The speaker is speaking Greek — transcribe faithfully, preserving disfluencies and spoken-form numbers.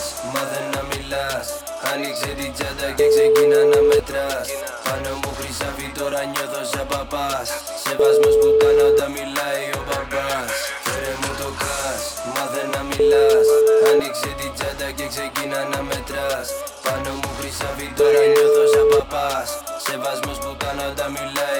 μάθε να μιλάς. Άνοιξε την τσάντα και ξεκίνα να μετράς. Πάνω μου χρυσάφι τώρα νιώθω σαν παπάς. Σεβασμός πουτάνα όταν μιλάει ο παπάς. Φέρε μου το κας, μάθε να μιλάς. Άνοιξε την τσάντα και ξεκίνα να μετράς. Πάνω μου χρυσάφι τώρα νιώθω σαν παπάς. Σεβασμός πουτάνα όταν μιλάει